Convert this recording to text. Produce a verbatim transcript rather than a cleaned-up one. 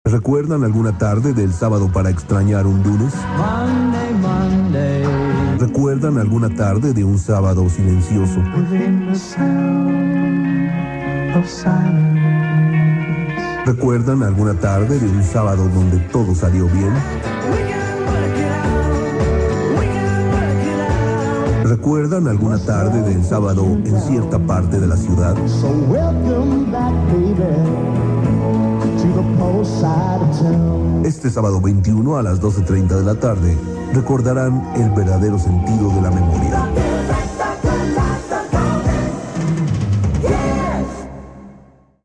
¿Recuerdan alguna tarde del sábado para extrañar un lunes? Monday, Monday. ¿Recuerdan alguna tarde de un sábado silencioso? Within the sound of silence. ¿Recuerdan alguna tarde de un sábado donde todo salió bien? ¿Recuerdan alguna tarde del sábado en cierta parte de la ciudad? So welcome back, baby, to the post side of town. Este sábado veintiuno a las doce treinta de la tarde recordarán el verdadero sentido de la memoria.